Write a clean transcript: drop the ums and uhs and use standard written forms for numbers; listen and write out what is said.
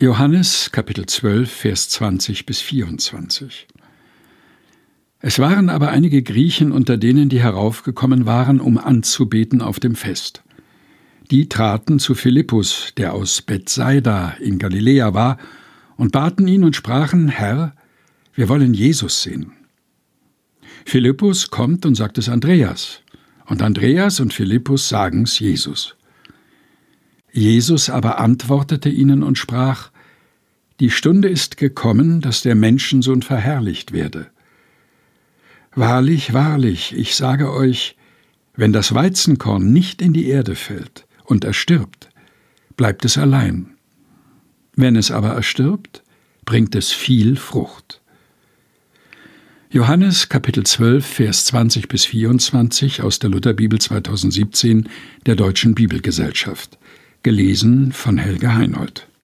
Johannes, Kapitel 12, Vers 20 bis 24. Es waren aber einige Griechen unter denen, die heraufgekommen waren, um anzubeten auf dem Fest. Die traten zu Philippus, der aus Bethsaida in Galiläa war, und baten ihn und sprachen: Herr, wir wollen Jesus sehen. Philippus kommt und sagt es Andreas, und Andreas und Philippus sagen's Jesus. Jesus aber antwortete ihnen und sprach: Die Stunde ist gekommen, dass der Menschensohn verherrlicht werde. Wahrlich, wahrlich, ich sage euch, wenn das Weizenkorn nicht in die Erde fällt und erstirbt, bleibt es allein. Wenn es aber erstirbt, bringt es viel Frucht. Johannes, Kapitel 12, Vers 20 bis 24 aus der Lutherbibel 2017 der Deutschen Bibelgesellschaft. Gelesen von Helge Heinold.